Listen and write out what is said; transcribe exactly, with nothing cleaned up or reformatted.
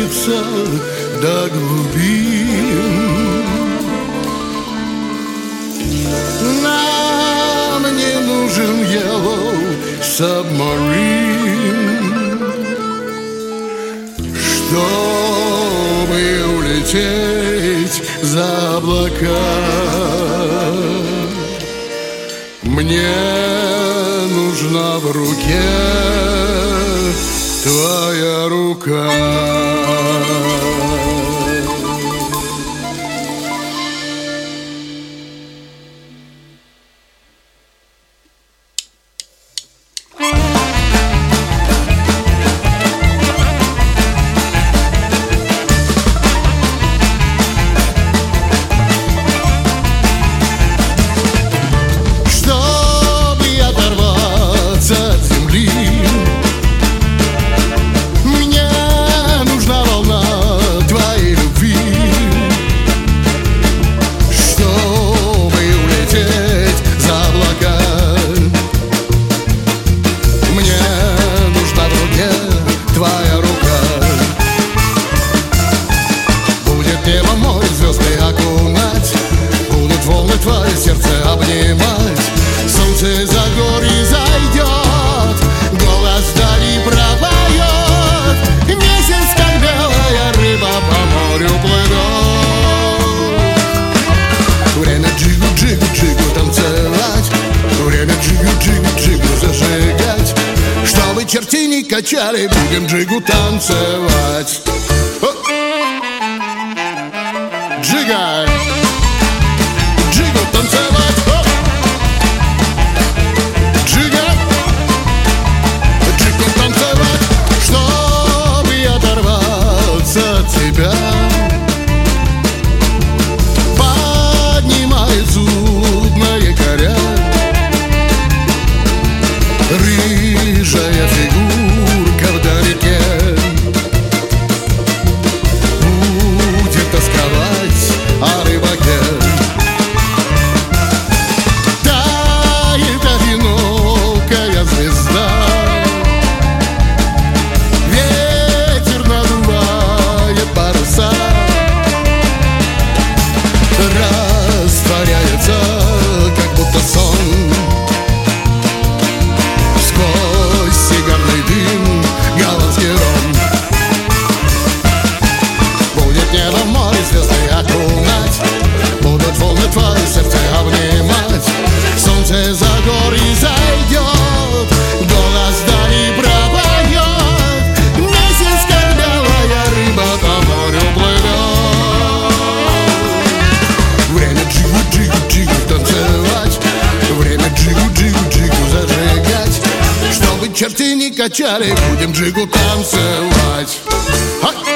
опуститься до глубин. Нам не нужен Yellow Submarine, чтобы улететь за облака. Мне нужна в руке твоя рука. Твоя рука будет небо море звезды окунать, будут волны твое сердце обнимать. Солнце за горы зайдет, голос вдали пропоет, месяц как белая рыба по морю плывет. Время джигу-джигу-джигу танцевать, время джигу-джигу-джигу зажигать. Чтобы черти не качали, будем джигу танцевать. О! Джигай! Джигу танцевать! О! Джигай! Джигу танцевать! Чтобы оторваться от тебя, поднимает зуб на якоря. Рыжая фигурка вдалеке будет тосковать о рыбаке. Тает одинокая звезда, ветер надувает паруса, растворяется, как будто сон. Сигарный дым, голландский ром. Будет небо море звезды окунать, будут волны твое сердце обнимать. Солнце за горы зайдет, голос вдали пропоет, месяц как белая рыба по морю плывет. Время джигу-джигу-джигу танцевать, время джигу-джигу-джигу зажигать. Чтобы черти не качали, будем джигу танцевать. Ха!